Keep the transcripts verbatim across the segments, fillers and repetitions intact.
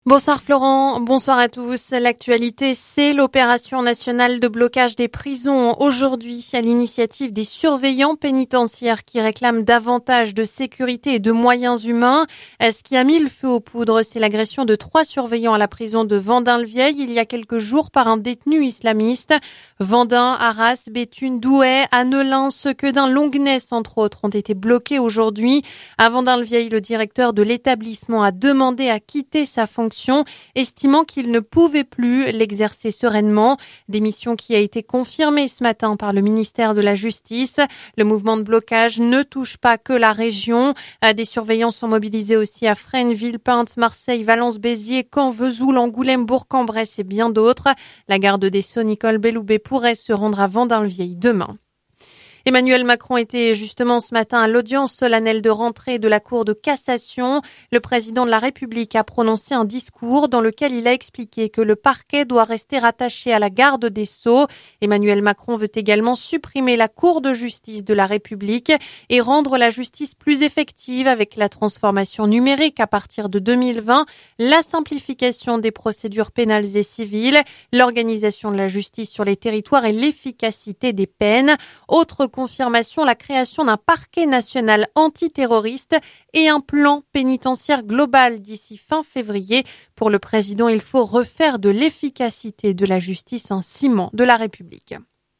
Bonsoir Florent, bonsoir à tous. L'actualité, c'est l'opération nationale de blocage des prisons. Aujourd'hui, à l'initiative des surveillants pénitentiaires qui réclament davantage de sécurité et de moyens humains. Ce qui a mis le feu aux poudres, c'est l'agression de trois surveillants à la prison de Vendin-le-Vieil il y a quelques jours par un détenu islamiste. Vendin, Arras, Béthune, Douai, Annelin, Sequedin, Longuenesse, entre autres, ont été bloqués aujourd'hui. À Vendin-le-Vieil, le directeur de l'établissement a demandé à quitter sa fonction, estimant qu'il ne pouvait plus l'exercer sereinement. Démission qui a été confirmée ce matin par le ministère de la Justice. Le mouvement de blocage ne touche pas que la région. Des surveillants sont mobilisés aussi à Fresnes, Villepinte, Marseille, Valence, Béziers, Caen, Vesoul, Angoulême, Bourg-en-Bresse et bien d'autres. La garde des Sceaux, Nicole Belloubet, pourrait se rendre à Vendin-le-Vieil demain. Emmanuel Macron était justement ce matin à l'audience solennelle de rentrée de la Cour de cassation. Le président de la République a prononcé un discours dans lequel il a expliqué que le parquet doit rester rattaché à la garde des Sceaux. Emmanuel Macron veut également supprimer la Cour de justice de la République et rendre la justice plus effective avec la transformation numérique à partir de deux mille vingt, la simplification des procédures pénales et civiles, l'organisation de la justice sur les territoires et l'efficacité des peines. Autre confirmation, la création d'un parquet national antiterroriste et un plan pénitentiaire global d'ici fin février. Pour le président, il faut refaire de l'efficacité de la justice un ciment de la République.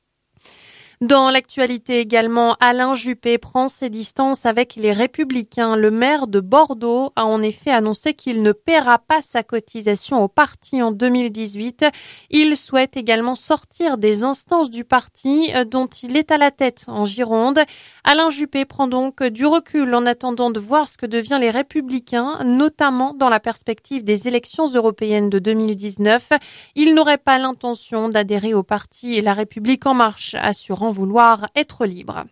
Dans l'actualité également, Alain Juppé prend ses distances avec les Républicains. Le maire de Bordeaux a en effet annoncé qu'il ne paiera pas sa cotisation au parti en deux mille dix-huit. Il souhaite également sortir des instances du parti dont il est à la tête en Gironde. Alain Juppé prend donc du recul en attendant de voir ce que devient les Républicains, notamment dans la perspective des élections européennes de deux mille dix-neuf. Il n'aurait pas l'intention d'adhérer au parti La République en marche, assurant vouloir être libre.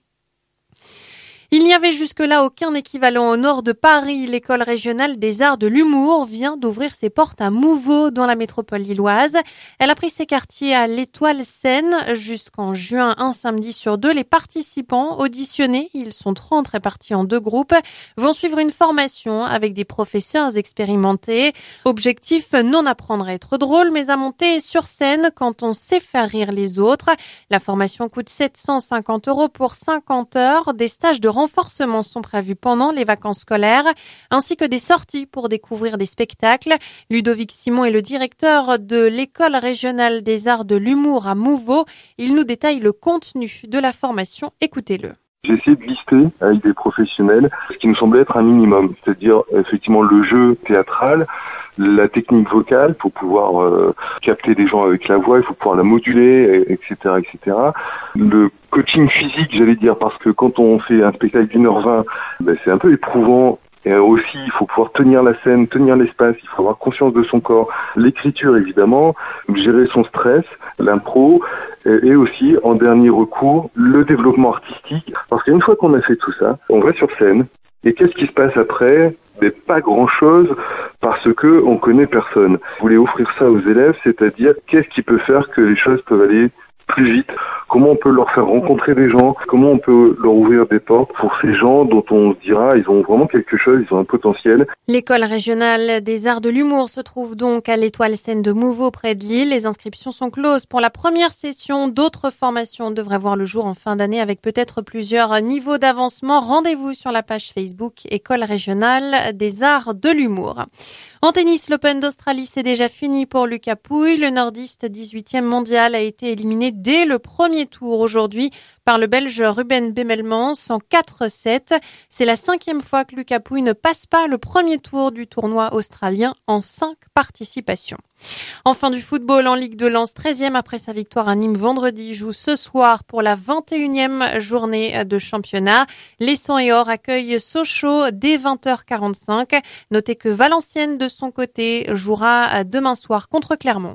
Il n'y avait jusque-là aucun équivalent au nord de Paris. L'école régionale des arts de l'humour vient d'ouvrir ses portes à Mouveau dans la métropole lilloise. Elle a pris ses quartiers à l'Étoile Seine jusqu'en juin, un samedi sur deux. Les participants auditionnés, ils sont trente répartis en deux groupes, vont suivre une formation avec des professeurs expérimentés. Objectif, non apprendre à être drôle, mais à monter sur scène quand on sait faire rire les autres. La formation coûte sept cent cinquante euros pour cinquante heures. Des stages de renforcements sont prévus pendant les vacances scolaires, ainsi que des sorties pour découvrir des spectacles. Ludovic Simon est le directeur de l'école régionale des arts de l'humour à Mouveau. Il nous détaille le contenu de la formation. Écoutez-le. J'ai essayé de lister avec des professionnels ce qui nous semblait être un minimum, c'est-à-dire effectivement le jeu théâtral, la technique vocale pour pouvoir euh, capter des gens avec la voix, il faut pouvoir la moduler, et cetera, et cetera. Le coaching physique, j'allais dire, parce que quand on fait un spectacle d'une heure vingt, ben, c'est un peu éprouvant. Et aussi, il faut pouvoir tenir la scène, tenir l'espace, il faut avoir conscience de son corps. L'écriture, évidemment, gérer son stress, l'impro, et aussi, en dernier recours, le développement artistique. Parce qu'une fois qu'on a fait tout ça, on va sur scène, et qu'est-ce qui se passe après ? Mais pas grand-chose, parce que on connaît personne. Je voulais offrir ça aux élèves, c'est-à-dire qu'est-ce qui peut faire que les choses peuvent aller plus vite, comment on peut leur faire rencontrer des gens, comment on peut leur ouvrir des portes pour ces gens dont on se dira ils ont vraiment quelque chose, ils ont un potentiel. L'école régionale des arts de l'humour se trouve donc à l'Étoile Seine de Mouveau près de Lille. Les inscriptions sont closes pour la première session. D'autres formations devraient voir le jour en fin d'année avec peut-être plusieurs niveaux d'avancement. Rendez-vous sur la page Facebook École régionale des arts de l'humour. En tennis, l'Open d'Australie c'est déjà fini pour Lucas Pouille. Le nordiste dix-huitième mondial a été éliminé dès le premier tour aujourd'hui par le Belge Ruben Bemelmans en quatre sept. C'est la cinquième fois que Lucas Pouille ne passe pas le premier tour du tournoi australien en cinq participations. Enfin du football en Ligue de Lens, treizième après sa victoire à Nîmes vendredi, joue ce soir pour la vingt et unième journée de championnat. Les Sang et Or accueillent Sochaux dès vingt heures quarante-cinq. Notez que Valenciennes de son côté jouera demain soir contre Clermont.